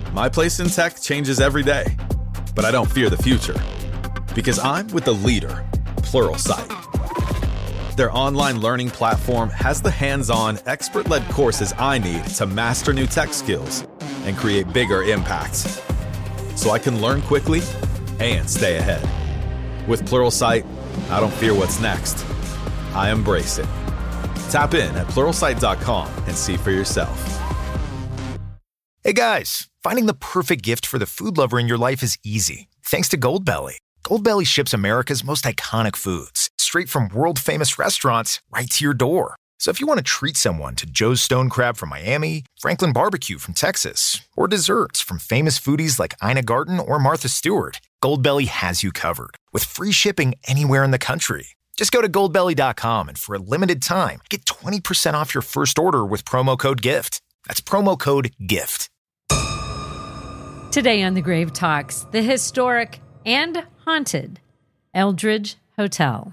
My place in tech changes every day, but I don't fear the future because I'm with the leader, Pluralsight. Their online learning platform has the hands-on, expert-led courses I need to master new tech skills and create bigger impacts, so I can learn quickly and stay ahead. With Pluralsight, I don't fear what's next. I embrace it. Tap in at Pluralsight.com and see for yourself. Hey guys, finding the perfect gift for the food lover in your life is easy, thanks to Goldbelly. Goldbelly ships America's most iconic foods, straight from world-famous restaurants right to your door. So if you want to treat someone to Joe's Stone Crab from Miami, Franklin Barbecue from Texas, or desserts from famous foodies like Ina Garten or Martha Stewart, Goldbelly has you covered, with free shipping anywhere in the country. Just go to goldbelly.com and for a limited time, get 20% off your first order with promo code GIFT. That's promo code GIFT. Today on The Grave Talks, the historic and haunted Eldridge Hotel.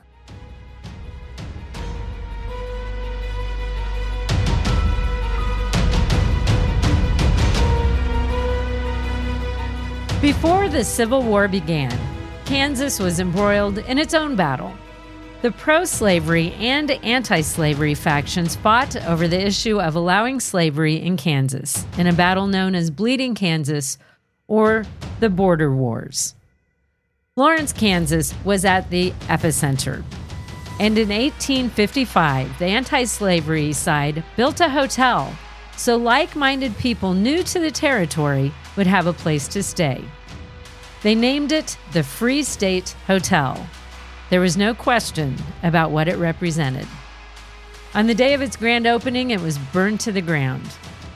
Before the Civil War began, Kansas was embroiled in its own battle. The pro-slavery and anti-slavery factions fought over the issue of allowing slavery in Kansas in a battle known as Bleeding Kansas or the Border Wars. Lawrence, Kansas was at the epicenter. And in 1855, the anti-slavery side built a hotel so like-minded people new to the territory would have a place to stay. They named it the Free State Hotel. There was no question about what it represented. On the day of its grand opening, it was burned to the ground.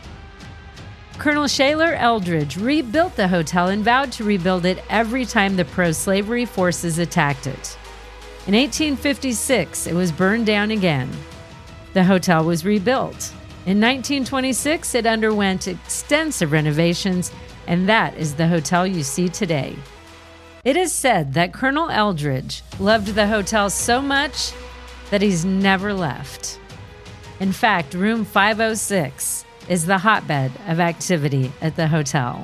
Colonel Shaler Eldridge rebuilt the hotel and vowed to rebuild it every time the pro-slavery forces attacked it. In 1856, it was burned down again. The hotel was rebuilt. In 1926, it underwent extensive renovations, and that is the hotel you see today. It is said that Colonel Eldridge loved the hotel so much that he's never left. In fact, room 506 is the hotbed of activity at the hotel.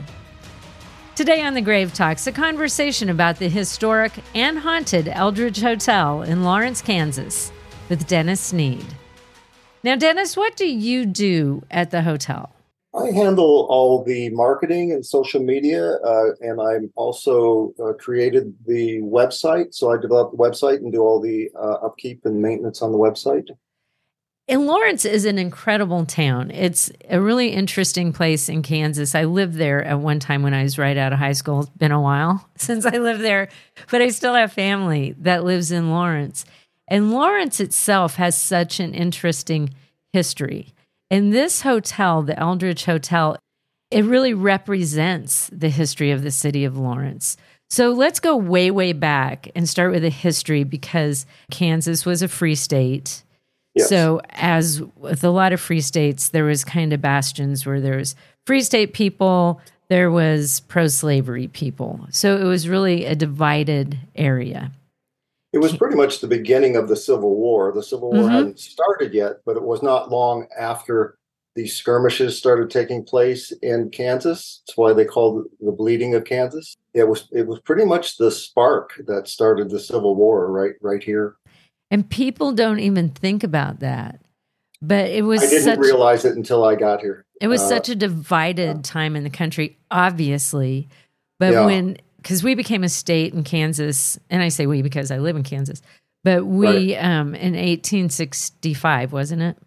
Today on The Grave Talks, a conversation about the historic and haunted Eldridge Hotel in Lawrence, Kansas, with Dennis Sneed. Now, Dennis, what do you do at the hotel? I handle all the marketing and social media, and I'm also created the website. So I develop the website and do all the upkeep and maintenance on the website. And Lawrence is an incredible town. It's a really interesting place in Kansas. I lived there at one time when I was right out of high school. It's been a while since I lived there, but I still have family that lives in Lawrence. And Lawrence itself has such an interesting history. And this hotel, the Eldridge Hotel, it really represents the history of the city of Lawrence. So let's go way, way back and start with the history because Kansas was a free state. Yes. So as with a lot of free states, there was kind of bastions where there was free state people, there was pro-slavery people. So it was really a divided area. It was pretty much the beginning of the Civil War. The Civil War hadn't started yet, but it was not long after these skirmishes started taking place in Kansas. That's why they called it the Bleeding of Kansas. It was pretty much the spark that started the Civil War right here. And people don't even think about that. But it was I didn't realize it until I got here. It was such a divided time in the country, obviously. But because we became a state in Kansas, and I say we because I live in Kansas, but we, in 1865, wasn't it?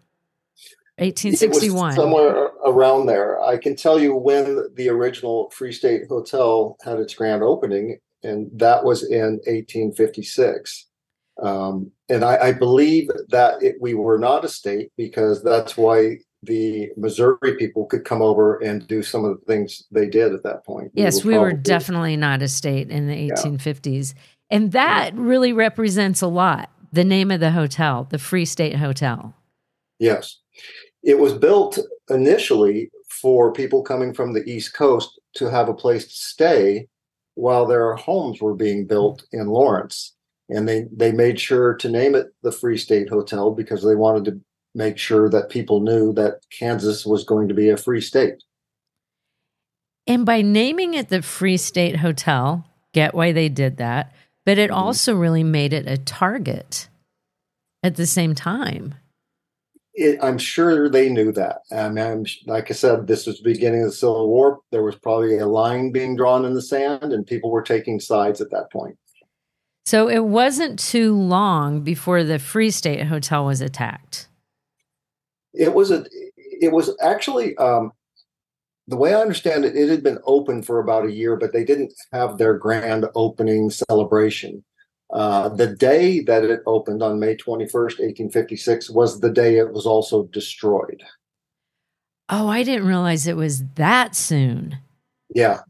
1861. It was somewhere around there. I can tell you when the original Free State Hotel had its grand opening, and that was in 1856. And I believe that we were not a state because that's why the Missouri people could come over and do some of the things they did at that point. Yes, we were definitely not a state in the 1850s. Yeah. And that really represents a lot, the name of the hotel, the Free State Hotel. Yes. It was built initially for people coming from the East Coast to have a place to stay while their homes were being built in Lawrence. And they made sure to name it the Free State Hotel because they wanted to make sure that people knew that Kansas was going to be a free state. And by naming it the Free State Hotel, get why they did that, but it also really made it a target at the same time. I'm sure they knew that. I mean, like I said, this was the beginning of the Civil War. There was probably a line being drawn in the sand, and people were taking sides at that point. So it wasn't too long before the Free State Hotel was attacked. It was actually, the way I understand it, it had been open for about a year, but they didn't have their grand opening celebration. The day that it opened on May 21st, 1856, was the day it was also destroyed. Oh, I didn't realize it was that soon. Yeah,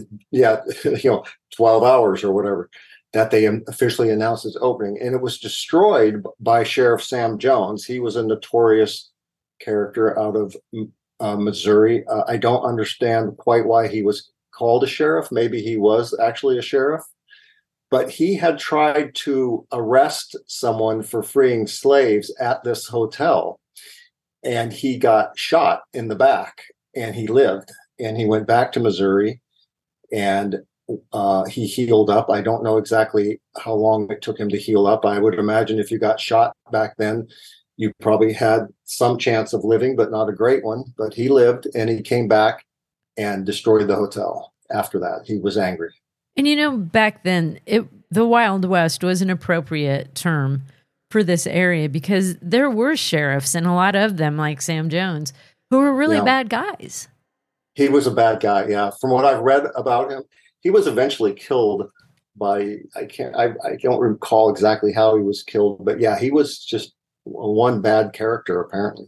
12 hours or whatever that they officially announced its opening. And it was destroyed by Sheriff Sam Jones. He was a notorious character out of Missouri. I don't understand quite why he was called a sheriff. Maybe he was actually a sheriff. But he had tried to arrest someone for freeing slaves at this hotel. And he got shot in the back, and he lived. And he went back to Missouri, and he healed up. I don't know exactly how long it took him to heal up. I would imagine if you got shot back then, you probably had some chance of living, but not a great one. But he lived, and he came back and destroyed the hotel. After that, he was angry. And back then, the Wild West was an appropriate term for this area because there were sheriffs, and a lot of them, like Sam Jones, who were really bad guys. He was a bad guy, yeah. From what I've read about him, he was eventually killed by, I don't recall exactly how he was killed, but yeah, he was just one bad character, apparently.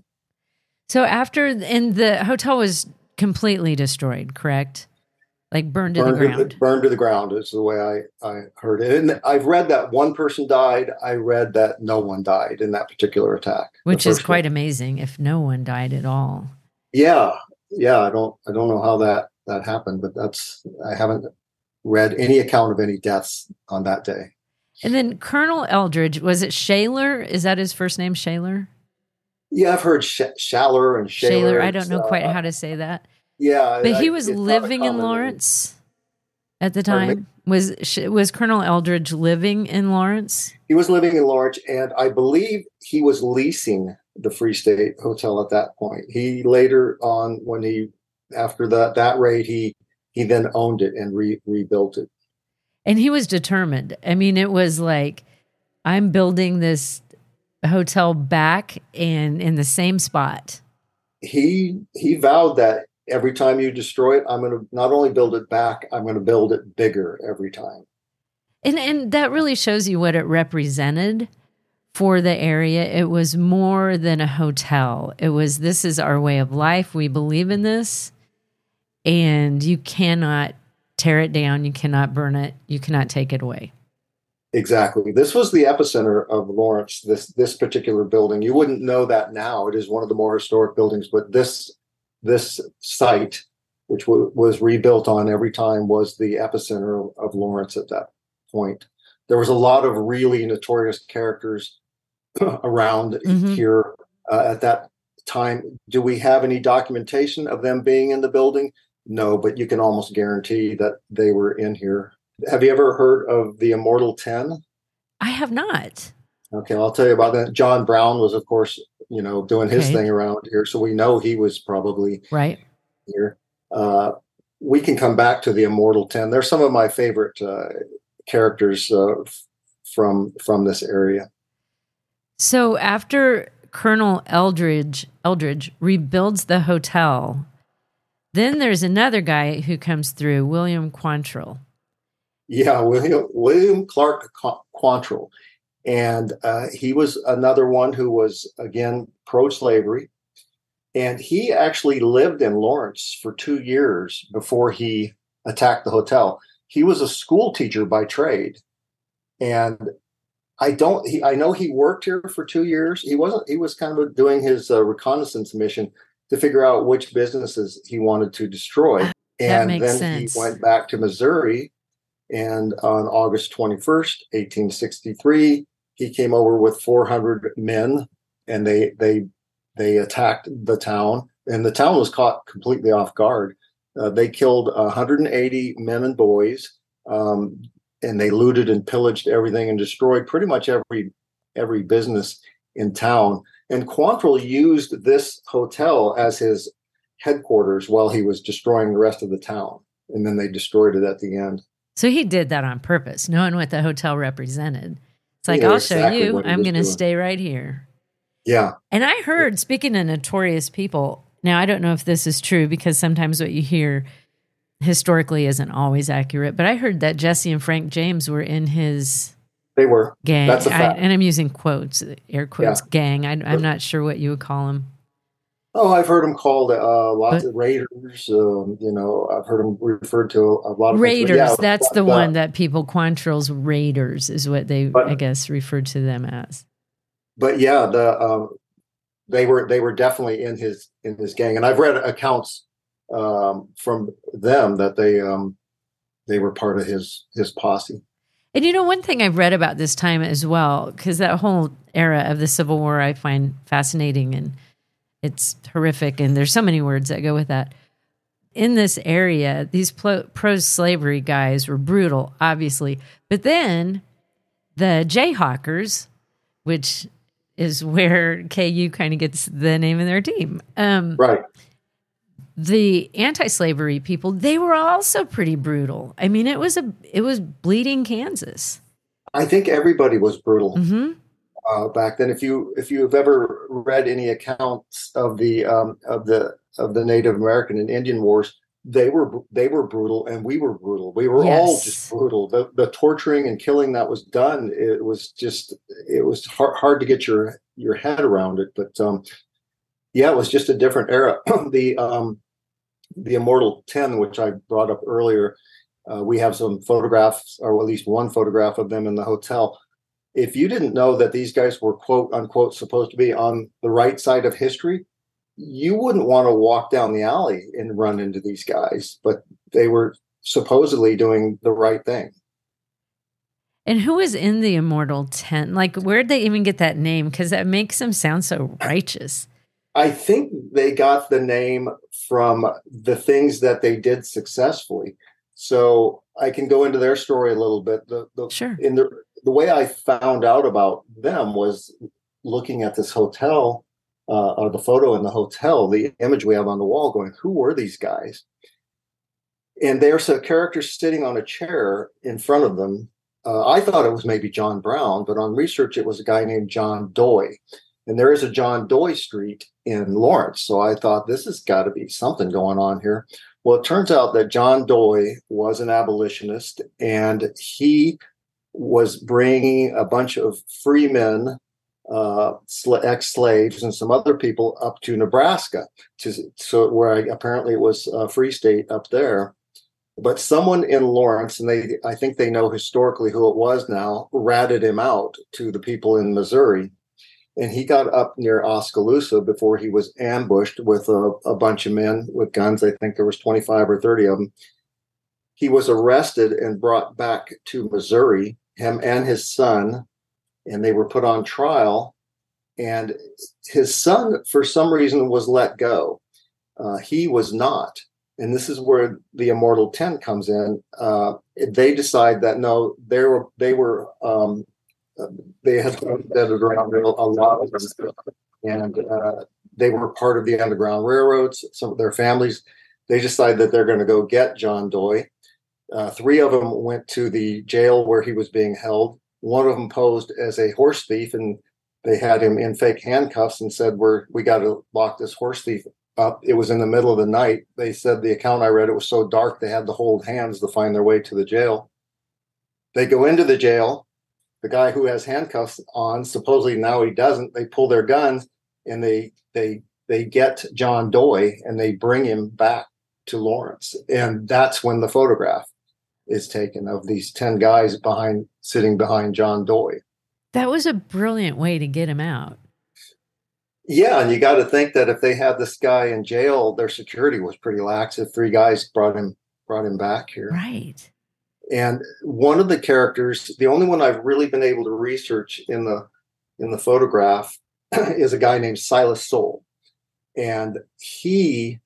So and the hotel was completely destroyed, correct? Like burned to the ground. Burned to the ground is the way I heard it. And I've read that one person died. I read that no one died in that particular attack. Which is quite amazing if no one died at all. Yeah. I don't know how that happened, but I haven't read any account of any deaths on that day. And then Colonel Eldridge, was it Shaler? Is that his first name, Shaler? Yeah, I've heard Shaler and Shaler. I don't know quite how to say that. Yeah, but he was living in Lawrence at the time. Was Colonel Eldridge living in Lawrence? He was living in Lawrence, and I believe he was leasing the Free State Hotel at that point. He later on, after that raid, he then owned it and rebuilt it. And he was determined. I mean, it was like, I'm building this hotel back and in the same spot. He vowed that every time you destroy it, I'm going to not only build it back, I'm going to build it bigger every time. And that really shows you what it represented for the area. It was more than a hotel. It was, this is our way of life. We believe in this. And you cannot tear it down. You cannot burn it. You cannot take it away. Exactly. This was the epicenter of Lawrence, this particular building. You wouldn't know that now. It is one of the more historic buildings, but this site, which was rebuilt on every time, was the epicenter of Lawrence at that point. There was a lot of really notorious characters around here at that time. Do we have any documentation of them being in the building? No, but you can almost guarantee that they were in here. Have you ever heard of the Immortal 10? I have not. Okay, I'll tell you about that. John Brown was, of course, doing his thing around here. So we know he was probably right here. We can come back to the Immortal 10. They're some of my favorite characters from this area. So after Colonel Eldridge rebuilds the hotel, then there's another guy who comes through, William Quantrill. Yeah, William Clark Quantrill. And he was another one who was, again, pro-slavery. And he actually lived in Lawrence for 2 years before he attacked the hotel. He was a school teacher by trade. And I know he worked here for 2 years. He was kind of doing his reconnaissance mission to figure out which businesses he wanted to destroy. That makes then sense. He went back to Missouri. And on August 21st, 1863, he came over with 400 men, and they attacked the town. And the town was caught completely off guard. They killed 180 men and boys, and they looted and pillaged everything and destroyed pretty much every business in town. And Quantrill used this hotel as his headquarters while he was destroying the rest of the town. And then they destroyed it at the end. So he did that on purpose, knowing what the hotel represented. It's like, I'll show exactly you. I'm going to stay right here. Yeah. And I heard, speaking of notorious people, now I don't know if this is true because sometimes what you hear historically isn't always accurate, but I heard that Jesse and Frank James were in his They were. gang. That's a fact. And I'm using quotes, air quotes, gang. I'm not sure what you would call them. Oh, I've heard them called lots of Raiders. I've heard them referred to a lot of Raiders. Yeah, that's the one that people, Quantrill's Raiders is what they, I guess, referred to them as. But yeah, they were definitely in his gang, and I've read accounts from them that they were part of his posse. And one thing I've read about this time as well, because that whole era of the Civil War I find fascinating, and it's horrific, and there's so many words that go with that. In this area, these pro-slavery guys were brutal, obviously. But then the Jayhawkers, which is where KU kind of gets the name of their team. Right. The anti-slavery people, they were also pretty brutal. I mean, it was bleeding Kansas. I think everybody was brutal. Mm-hmm. Back then, if you've ever read any accounts of the Native American and Indian wars, they were brutal, and we were brutal. We were all just brutal. The torturing and killing that was done, it was hard to get your head around it. But it was just a different era. The Immortal 10, which I brought up earlier, we have some photographs, or at least one photograph of them in the hotel. If you didn't know that these guys were quote unquote supposed to be on the right side of history, you wouldn't want to walk down the alley and run into these guys, but they were supposedly doing the right thing. And who was in the Immortal 10? Like, where'd they even get that name? Because that makes them sound so righteous. I think they got the name from the things that they did successfully. So I can go into their story a little bit. Sure. The way I found out about them was looking at this hotel, or the photo in the hotel, the image we have on the wall, going, who were these guys? And there's a character sitting on a chair in front of them. I thought it was maybe John Brown, but on research, it was a guy named John Doy. And there is a John Doy Street in Lawrence. So I thought this has got to be something going on here. Well, it turns out that John Doy was an abolitionist, and he was bringing a bunch of free men, ex-slaves, and some other people up to Nebraska, apparently it was a free state up there. But someone in Lawrence, and I think they know historically who it was now, ratted him out to the people in Missouri. And he got up near Oskaloosa before he was ambushed with a bunch of men with guns. I think there was 25 or 30 of them. He was arrested and brought back to Missouri, him and his son, and they were put on trial. And his son, for some reason, was let go. He was not. And this is where the Immortal 10 comes in. They decide that no, they had started around a lot of them, and they were part of the Underground Railroads. Some of their families, they decided that they're going to go get John Doy. 3 of them went to the jail where he was being held. One of them posed as a horse thief, and they had him in fake handcuffs and said, we got to lock this horse thief up. It was in the middle of the night. They said, the account I read, it was so dark they had to hold hands to find their way to the jail. They go into the jail. The guy who has handcuffs on, supposedly now he doesn't, they pull their guns and they get John Doy and they bring him back to Lawrence. And that's when the photograph is taken of these 10 guys sitting behind John Doy. That was a brilliant way to get him out. Yeah, and you got to think that if they had this guy in jail, their security was pretty lax. If 3 guys brought him back here. Right. And one of the characters, the only one I've really been able to research in the photograph, is a guy named Silas Soule. And he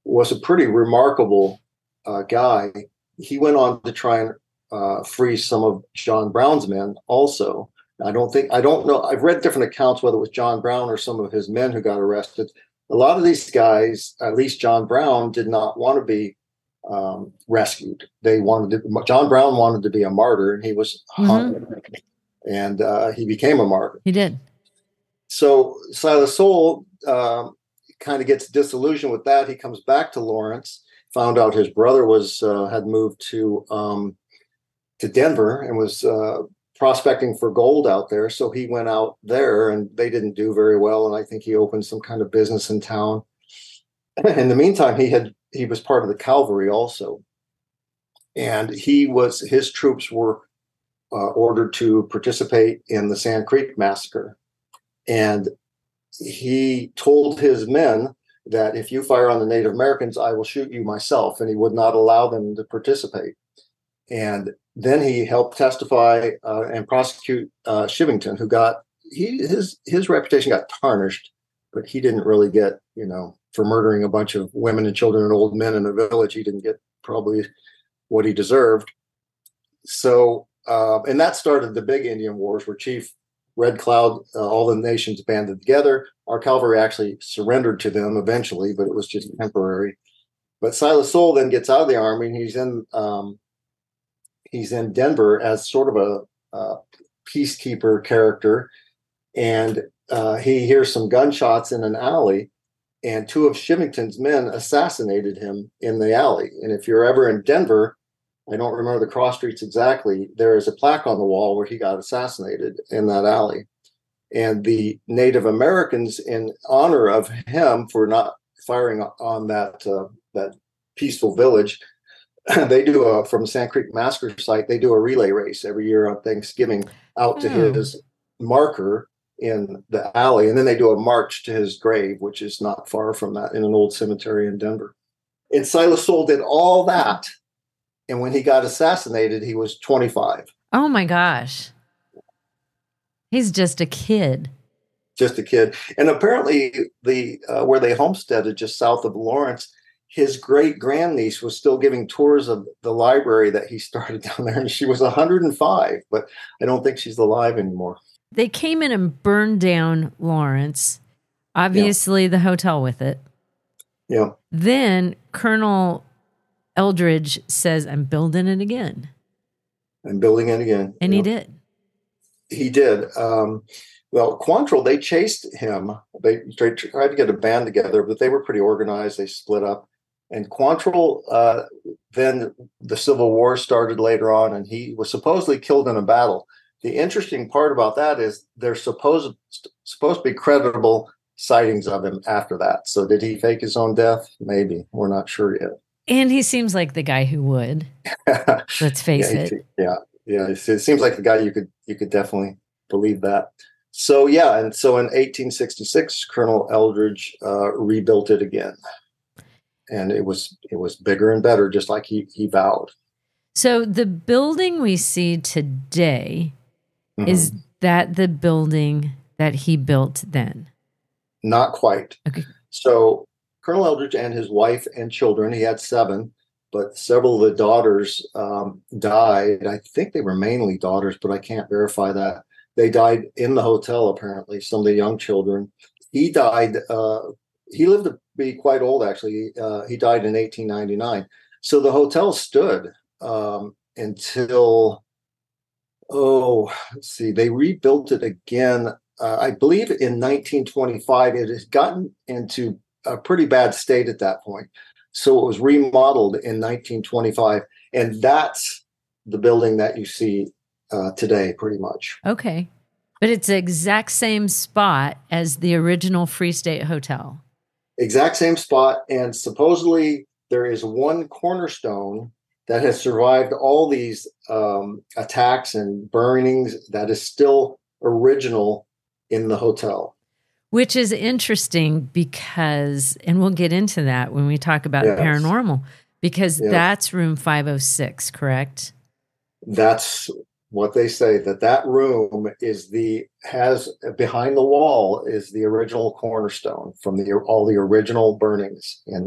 was a pretty remarkable guy. He went on to try and free some of John Brown's men also. I don't know. I've read different accounts whether it was John Brown or some of his men who got arrested. A lot of these guys, at least John Brown, did not want to be rescued. John Brown wanted to be a martyr, and he was hung, and he became a martyr. He did. So Silas Soule kind of gets disillusioned with that. He comes back to Lawrence, found out his brother had moved to Denver and was prospecting for gold out there. So he went out there, and they didn't do very well. And I think he opened some kind of business in town. In the meantime, he was part of the cavalry also, and his troops were ordered to participate in the Sand Creek massacre. And he told his men that if you fire on the Native Americans, I will shoot you myself, and he would not allow them to participate. And then he helped testify and prosecute Shivington, who his reputation got tarnished, but he didn't really get, for murdering a bunch of women and children and old men in a village, he didn't get probably what he deserved. So, and that started the big Indian Wars, where Chief Red Cloud, all the nations banded together. Our cavalry actually surrendered to them eventually, but it was just temporary. But Silas Soule then gets out of the army, and he's in Denver as sort of a peacekeeper character, and he hears some gunshots in an alley, and two of Shivington's men assassinated him in the alley. And if you're ever in Denver, I don't remember the cross streets exactly, there is a plaque on the wall where he got assassinated in that alley. And the Native Americans, in honor of him for not firing on that peaceful village, they do from the Sand Creek Massacre site, they do a relay race every year on Thanksgiving out to his marker in the alley. And then they do a march to his grave, which is not far from that, in an old cemetery in Denver. And Silas Soule did all that. And when he got assassinated, he was 25. Oh my gosh. He's just a kid. Just a kid. And apparently where they homesteaded just south of Lawrence, his great grandniece was still giving tours of the library that he started down there. And she was 105, but I don't think she's alive anymore. They came in and burned down Lawrence, obviously the hotel with it. Yeah. Then Colonel Eldridge says, I'm building it again. I'm building it again. And he did. He did. Well, Quantrill, they chased him. They tried to get a band together, but they were pretty organized. They split up. And Quantrill, then the Civil War started later on, and he was supposedly killed in a battle. The interesting part about that is there's supposed to be credible sightings of him after that. So did he fake his own death? Maybe. We're not sure yet. And he seems like the guy who would. Let's face it. Yeah. It seems like the guy you could definitely believe that. So yeah, and so in 1866, Colonel Eldridge rebuilt it again, and it was bigger and better, just like he vowed. So the building we see today, is that the building that he built then? Not quite. Okay. So Colonel Eldridge and his wife and children, he had 7, but several of the daughters died. I think they were mainly daughters, but I can't verify that. They died in the hotel, apparently, some of the young children. He died, he lived to be quite old, actually. He died in 1899. So the hotel stood until, let's see, they rebuilt it again. I believe in 1925. It had gotten into a pretty bad state at that point. So it was remodeled in 1925. And that's the building that you see today, pretty much. Okay. But it's the exact same spot as the original Free State Hotel. Exact same spot. And supposedly there is one cornerstone that has survived all these attacks and burnings that is still original in the hotel. Which is interesting because, and we'll get into that when we talk about paranormal, because that's room 506, correct? That's what they say, that room has behind the wall is the original cornerstone from all the original burnings. And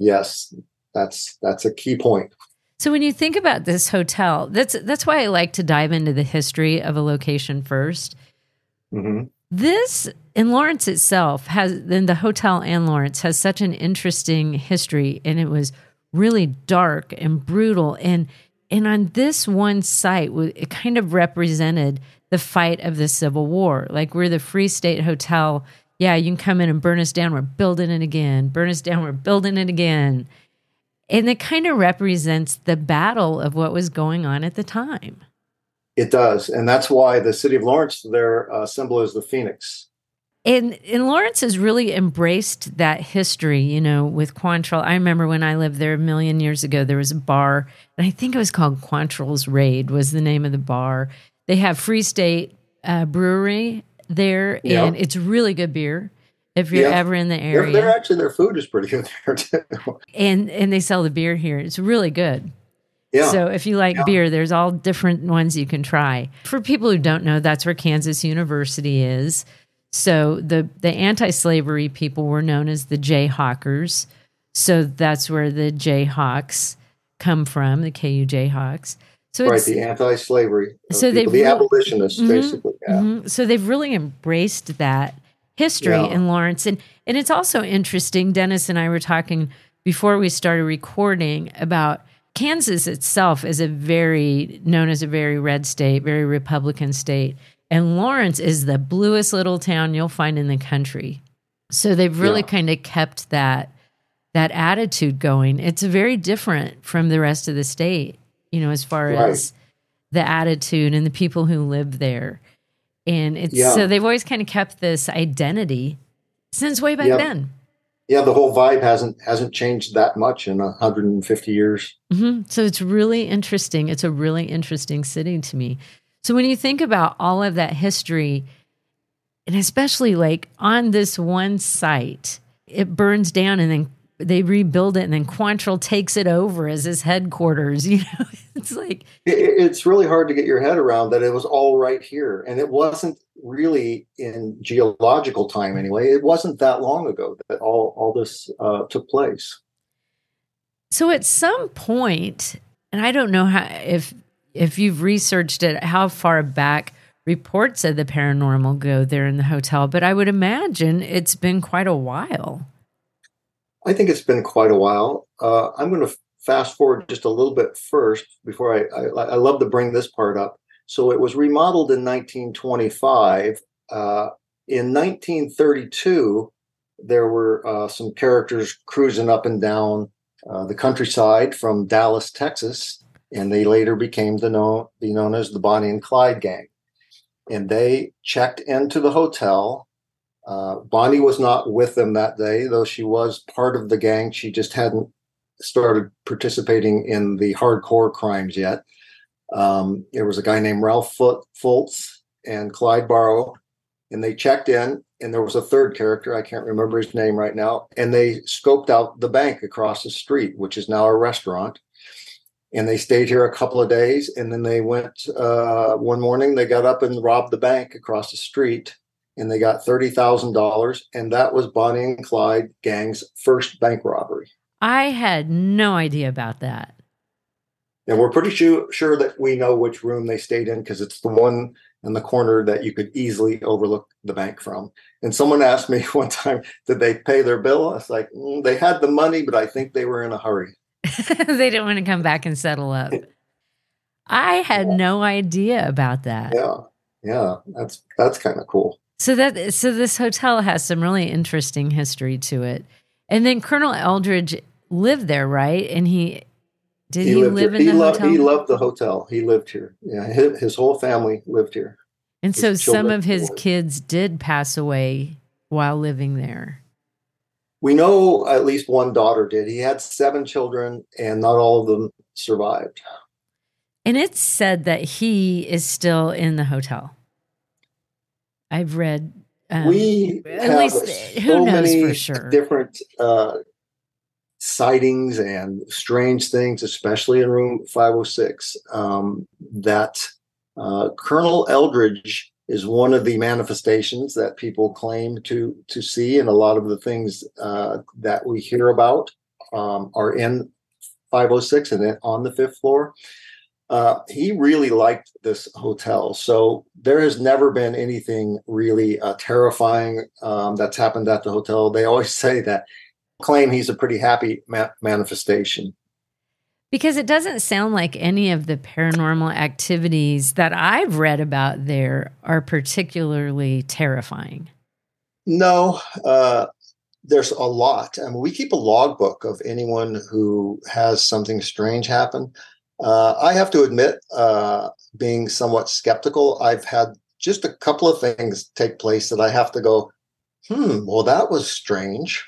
Yes, that's a key point. So when you think about this hotel, that's why I like to dive into the history of a location first. Mm-hmm. This in Lawrence itself then the hotel and Lawrence has such an interesting history, and it was really dark and brutal. And on this one site, it kind of represented the fight of the Civil War. Like, we're the Free State Hotel. Yeah, you can come in and burn us down. We're building it again. Burn us down. We're building it again. And it kind of represents the battle of what was going on at the time. It does. And that's why the city of Lawrence, their symbol is the phoenix. And Lawrence has really embraced that history, with Quantrill. I remember when I lived there a million years ago, there was a bar, and I think it was called Quantrill's Raid was the name of the bar. They have Free State Brewery there, and it's really good beer if you're ever in the area. They're actually, their food is pretty good there, too. And they sell the beer here. It's really good. Yeah. So if you like beer, there's all different ones you can try. For people who don't know, that's where Kansas University is. So the anti-slavery people were known as the Jayhawkers. So that's where the Jayhawks come from, the KU Jayhawks. So right, the anti-slavery. So the abolitionists, basically. Yeah. Mm-hmm. So they've really embraced that history in Lawrence. And it's also interesting, Dennis and I were talking before we started recording about Kansas itself is known as a very red state, very Republican state. And Lawrence is the bluest little town you'll find in the country. So they've really kind of kept that attitude going. It's very different from the rest of the state, as far as the attitude and the people who live there. And so they've always kind of kept this identity since way back then. Yeah, the whole vibe hasn't changed that much in 150 years. Mm-hmm. So it's really interesting. It's a really interesting city to me. So when you think about all of that history, and especially like on this one site, it burns down and then they rebuild it, and then Quantrill takes it over as his headquarters. It's like it's really hard to get your head around that it was all right here, and it wasn't really in geological time anyway. It wasn't that long ago that all this took place. So at some point, and I don't know how if you've researched it, how far back reports of the paranormal go there in the hotel, but I would imagine it's been quite a while. I think it's been quite a while. I'm going to fast forward just a little bit first before I love to bring this part up. So it was remodeled in 1925. In 1932, there were some characters cruising up and down the countryside from Dallas, Texas, and they later became known as the Bonnie and Clyde gang. And they checked into the hotel. Bonnie was not with them that day, though she was part of the gang. She just hadn't started participating in the hardcore crimes yet. There was a guy named Ralph Fultz and Clyde Barrow, and they checked in, and there was a third character. I can't remember his name right now. And they scoped out the bank across the street, which is now a restaurant. And they stayed here a couple of days, and then they went one morning, they got up and robbed the bank across the street, and they got $30,000. And that was Bonnie and Clyde gang's first bank robbery. I had no idea about that. And we're pretty sure that we know which room they stayed in, because it's the one in the corner that you could easily overlook the bank from. And someone asked me one time, did they pay their bill? I was like, they had the money, but I think they were in a hurry. They didn't want to come back and settle up. I had no idea about that. Yeah, that's kind of cool. So this hotel has some really interesting history to it. And then Colonel Eldridge lived there, right? And he live in the hotel? He loved the hotel. He lived here. Yeah, his whole family lived here. And so some of his kids did pass away while living there. We know at least one daughter did. He had 7 children, and not all of them survived. And it's said that he is still in the hotel. I've read. We at have least who knows for sure. Different sightings and strange things, especially in room 506. That Colonel Eldridge is one of the manifestations that people claim to see, and a lot of the things that we hear about. are in 506 and then on the 5th floor. He really liked this hotel. So there has never been anything really terrifying that's happened at the hotel. They always say that, claim he's a pretty happy manifestation. Because it doesn't sound like any of the paranormal activities that I've read about there are particularly terrifying. No, there's a lot. I mean, we keep a logbook of anyone who has something strange happen. I have to admit, being somewhat skeptical, I've had just a couple of things take place that I have to go, well, that was strange.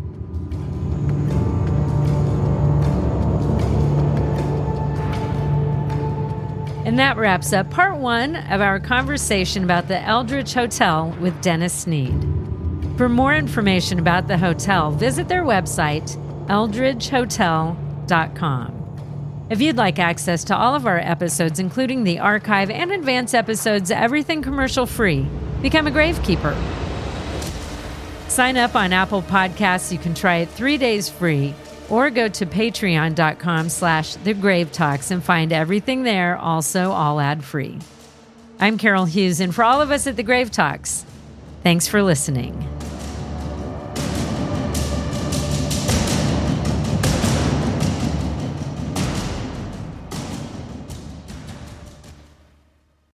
And that wraps up part 1 of our conversation about the Eldridge Hotel with Dennis Sneed. For more information about the hotel, visit their website, eldridgehotel.com. If you'd like access to all of our episodes, including the archive and advanced episodes, everything commercial free, become a Gravekeeper. Sign up on Apple Podcasts. You can try it 3 days free, or go to patreon.com/thegravetalks and find everything there, also all ad-free. I'm Carol Hughes, and for all of us at The Grave Talks, thanks for listening.